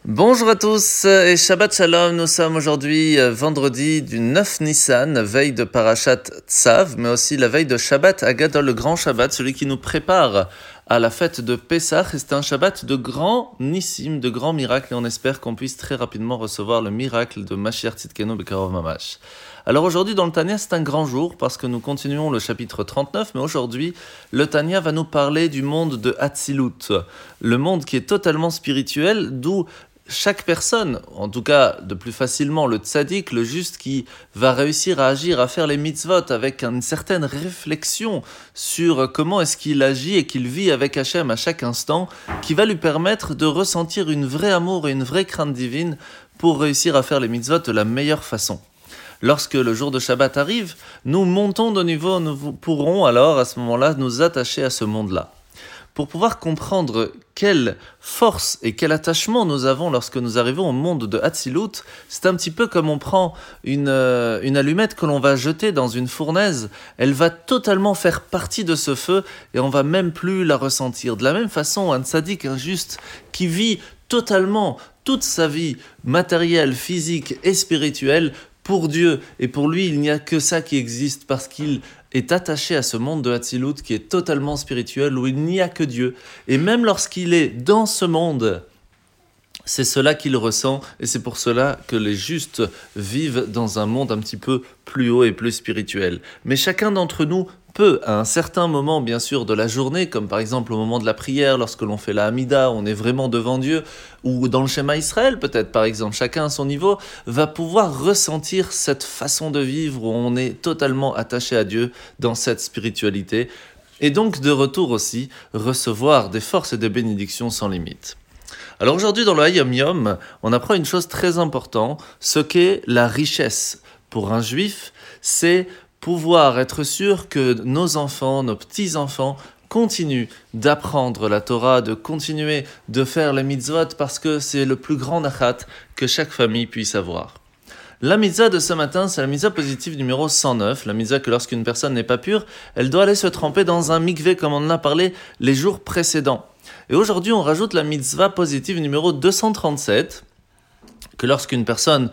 Bonjour à tous et Shabbat Shalom, nous sommes aujourd'hui vendredi du 9 Nissan, veille de Parashat Tzav, mais aussi la veille de Shabbat Agadol, le grand Shabbat, celui qui nous prépare à la fête de Pessah. Et c'est un Shabbat de grands nissim, de grands miracles, et on espère qu'on puisse très rapidement recevoir le miracle de Mashiach Tzidkenu Bekarov Mamash. Alors aujourd'hui dans le Tanya, c'est un grand jour parce que nous continuons le chapitre 39, mais aujourd'hui le Tanya va nous parler du monde de Hatzilut, le monde qui est totalement spirituel, d'où chaque personne, en tout cas de plus facilement le tzaddik, le juste qui va réussir à agir, à faire les mitzvot avec une certaine réflexion sur comment est-ce qu'il agit et qu'il vit avec Hachem à chaque instant, qui va lui permettre de ressentir une vraie amour et une vraie crainte divine pour réussir à faire les mitzvot de la meilleure façon. Lorsque le jour de Shabbat arrive, nous montons de niveau, nous pourrons alors à ce moment-là nous attacher à ce monde-là. Pour pouvoir comprendre quelle force et quel attachement nous avons lorsque nous arrivons au monde de Hatzilut, c'est un petit peu comme on prend une allumette que l'on va jeter dans une fournaise. Elle va totalement faire partie de ce feu et on va même plus la ressentir. De la même façon, un tzaddik, un juste, qui vit totalement toute sa vie matérielle, physique et spirituelle pour Dieu, et pour lui, il n'y a que ça qui existe parce qu'il est attaché à ce monde de Hatzilut qui est totalement spirituel, où il n'y a que Dieu. Et même lorsqu'il est dans ce monde, c'est cela qu'il ressent, et c'est pour cela que les justes vivent dans un monde un petit peu plus haut et plus spirituel. Mais chacun d'entre nous peut, à un certain moment, bien sûr, de la journée, comme par exemple au moment de la prière, lorsque l'on fait la Hamida, on est vraiment devant Dieu, ou dans le Shema Israël, peut-être, par exemple, chacun à son niveau, va pouvoir ressentir cette façon de vivre où on est totalement attaché à Dieu dans cette spiritualité, et donc, de retour aussi, recevoir des forces et des bénédictions sans limite. Alors aujourd'hui, dans le Hayom Yom, on apprend une chose très importante, ce qu'est la richesse. Pour un juif, c'est pouvoir être sûr que nos enfants, nos petits-enfants, continuent d'apprendre la Torah, de continuer de faire les mitzvot, parce que c'est le plus grand nachat que chaque famille puisse avoir. La mitzvah de ce matin, c'est la mitzvah positive numéro 109, la mitzvah que lorsqu'une personne n'est pas pure, elle doit aller se tremper dans un mikvé, comme on en a parlé les jours précédents. Et aujourd'hui, on rajoute la mitzvah positive numéro 237, que lorsqu'une personne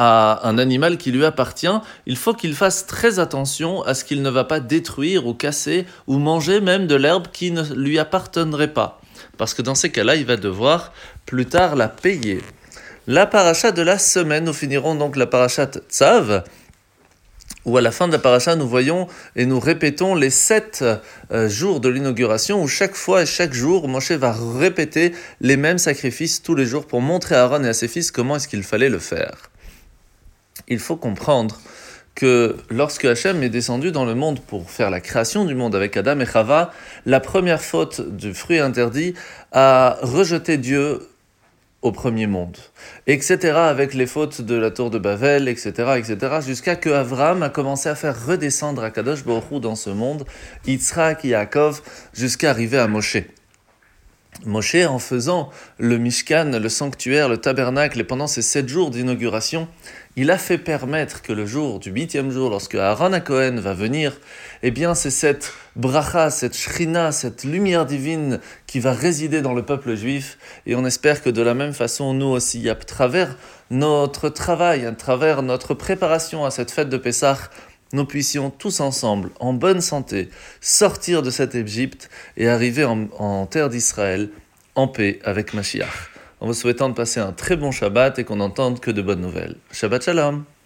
a un animal qui lui appartient, il faut qu'il fasse très attention à ce qu'il ne va pas détruire ou casser ou manger même de l'herbe qui ne lui appartiendrait pas. Parce que dans ces cas-là, il va devoir plus tard la payer. La paracha de la semaine, nous finirons donc la parachat Tzav, où à la fin de la paracha, nous voyons et nous répétons les 7 jours de l'inauguration, où chaque fois et chaque jour, Moshe va répéter les mêmes sacrifices tous les jours pour montrer à Aaron et à ses fils comment est-ce qu'il fallait le faire. Il faut comprendre que lorsque Hachem est descendu dans le monde pour faire la création du monde avec Adam et Chava, la première faute du fruit interdit a rejeté Dieu au premier monde, etc., avec les fautes de la tour de Babel, etc., jusqu'à que Avraham a commencé à faire redescendre Akadosh Baruch Hu dans ce monde, Yitzhak, Yaakov, jusqu'à arriver à Moshe. Moshe, en faisant le Mishkan, le sanctuaire, le tabernacle, et pendant ces 7 jours d'inauguration, il a fait permettre que le jour du 8e jour, lorsque Aaron HaKohen va venir, eh bien c'est cette bracha, cette shrina, cette lumière divine qui va résider dans le peuple juif, et on espère que de la même façon, nous aussi, à travers notre travail, à travers notre préparation à cette fête de Pessah, nous puissions tous ensemble, en bonne santé, sortir de cette Égypte et arriver en terre d'Israël, en paix avec Mashiach. En vous souhaitant de passer un très bon Shabbat et qu'on n'entende que de bonnes nouvelles. Shabbat Shalom.